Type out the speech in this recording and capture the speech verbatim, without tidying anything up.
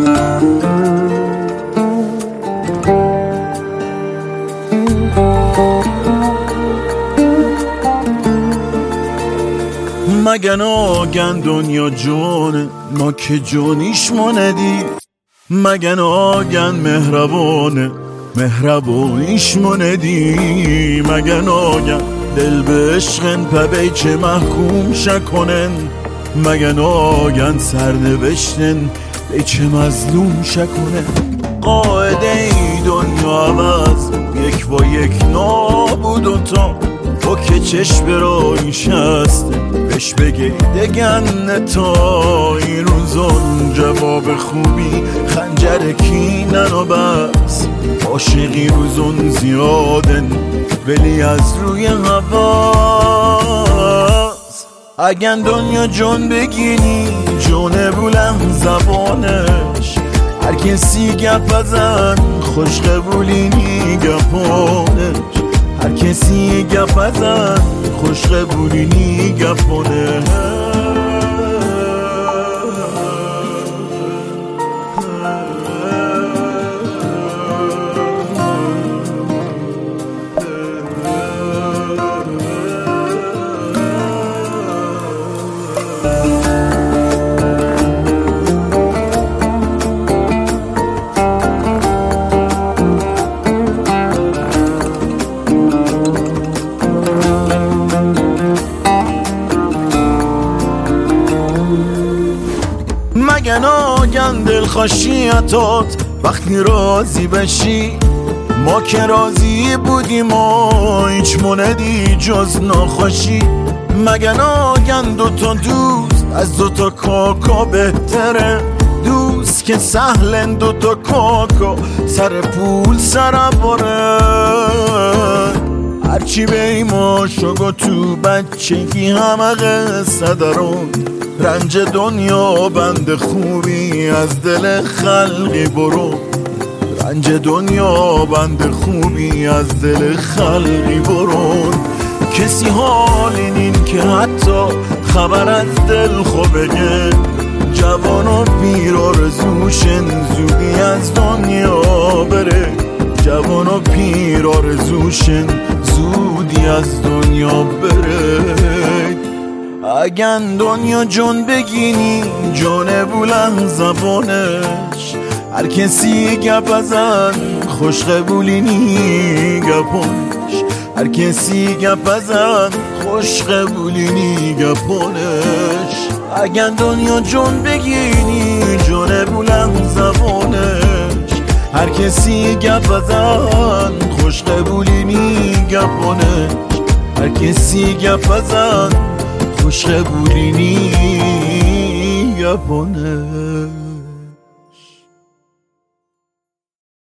مگه ناگن دنیا جونه ما که جونیش ماندی، مگه ناگن مهربانه مهربانیش ماندی، مگه ناگن دل به عشقن پبی چه محکوم شکنن، مگه ناگن سرنوشتن به چه مظلوم شکنن. قاعده ای دنیا عوض یک با یک نابود و تا تو که چشم برای شسته بهش بگی دگن تا این روزون جواب خوبی خنجر کینن و بس عاشقی روزون زیادن ولی از روی هواست. اگه دنیا جون بگینی جونه بلند زبانش هر کسی گپ ازن خوش قبولینی گپانش، هر کسی گپ ازن خوش قبولینی گپانش. مگه ناگن دلخوشیتات وقتی راضی بشی، ما که راضی بودیم و هیچ موندی جز ناخوشی. مگه ناگن دوتا دوست از دوتا کاکا بهتره، دوست که سهلن دوتا کاکا سر پول سر باره. هرچی بیما شگو تو بچگی همه قصه دارون، رنج دنیا بند خوبی از دل خلقی برو، رنج دنیا بند خوبی از دل خلقی برون. کسی حال این که حتی خبر از دل خوبه، جوان و پیر آرزوشن زودی از دنیا بره، جوان و پیر آرزوشن زودی از دنیا بره. اگن دنیا جون بگینی جونه بلند زبانش هر کسی گپ ازن خوش قبولینی گپانش، هر کسی گپ ازن خوش قبولینی گپانش. اگن دنیا جون بگینی جونه بلند زبانش هر کسی گپ ازن خوش قبولینی گپانش، هر کسی گپ ازن خوش قبولینی گپانه.